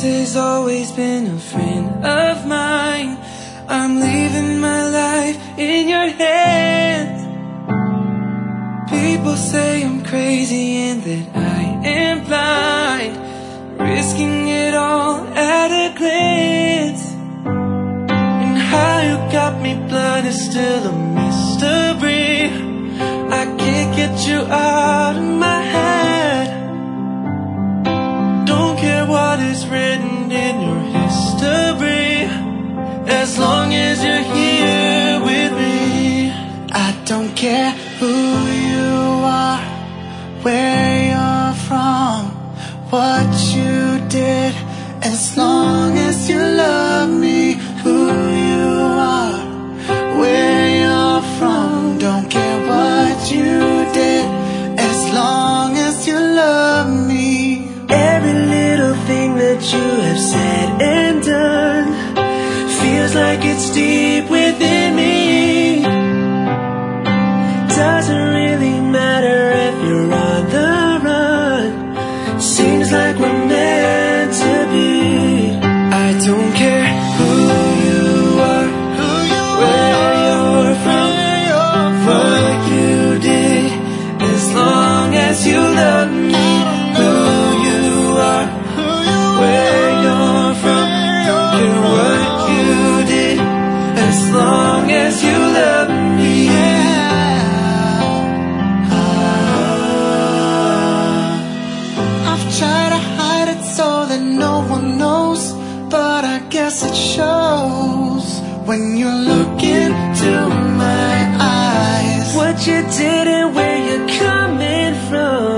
has always been a friend of mine. I'm leaving my life in your hands. People say I'm crazy and that I am blind, risking it all at a glance. And how you got me blind is still a mystery. I can't get you out of my head. Don't care what is written in your history, as long as you're here with me. I don't care who you are, where you're from, what you did, as long as you love me. Who you are, where you're from, don't care what you did, as long as you love me. Every little thing that you have said and done feels like it's deep within me. Doesn't really matter if you're on the run, seems like we're meant to be. I don't care who you are, where you're from, what you did, as long as you love me. Who you are, where you're from, don't care what you did, as long as you love me. I've tried to hide it so that no one knows, but I guess it shows when you look into my eyes. What you did and where you're coming from.